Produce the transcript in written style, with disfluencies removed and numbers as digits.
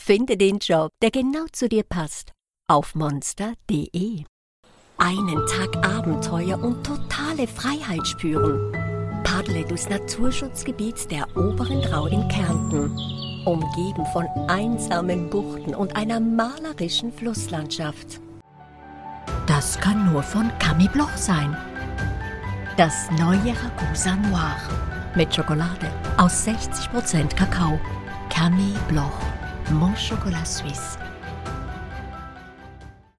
Finde den Job, der genau zu dir passt, auf monster.de. Einen Tag Abenteuer und totale Freiheit spüren. Paddle durchs Naturschutzgebiet der Oberen Drau in Kärnten. Umgeben von einsamen Buchten und einer malerischen Flusslandschaft. Das kann nur von Camille Bloch sein. Das neue Ragusa Noir mit Schokolade aus 60% Kakao. Camille Bloch, Mon Chocolat Suisse.